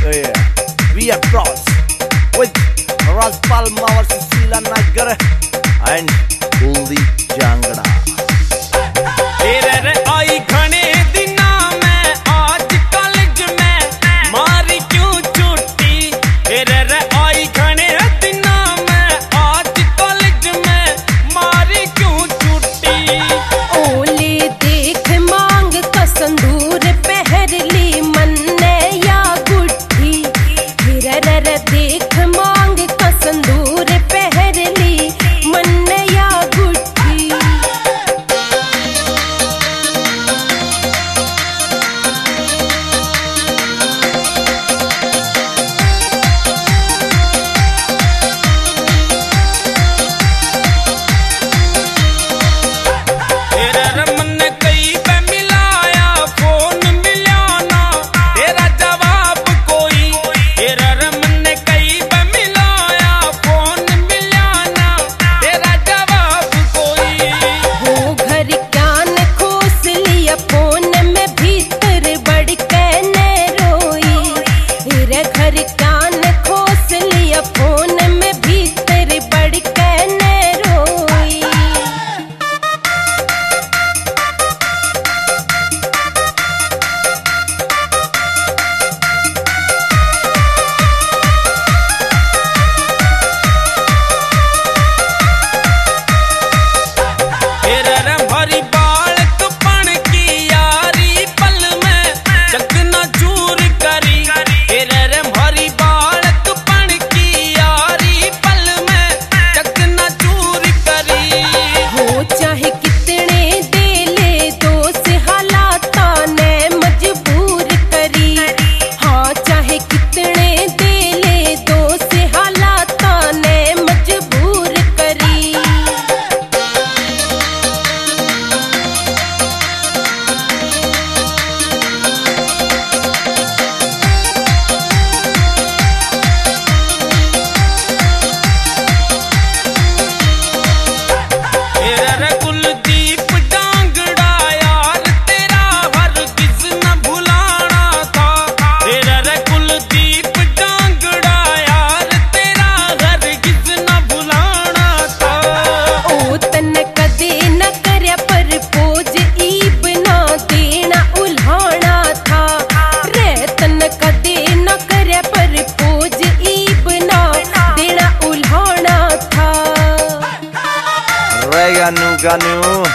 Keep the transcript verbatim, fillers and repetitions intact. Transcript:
So yeah, we are cross with Rajpal Mawar, Susila Nagar and Kuldeep Jangda. तेरे आई खने दिना में आज कॉलेज में मारी क्यों छुट्टी। तेरे आई खने दिना में आज कॉलेज में मारी क्यों छुट्टी। ओले देख मांग का संदूर पहर ली मन्ने या गुट्ठी। हिरर देख मांग का संदूर पहर ली मन्ने या गुट्ठी। Ganu Ganu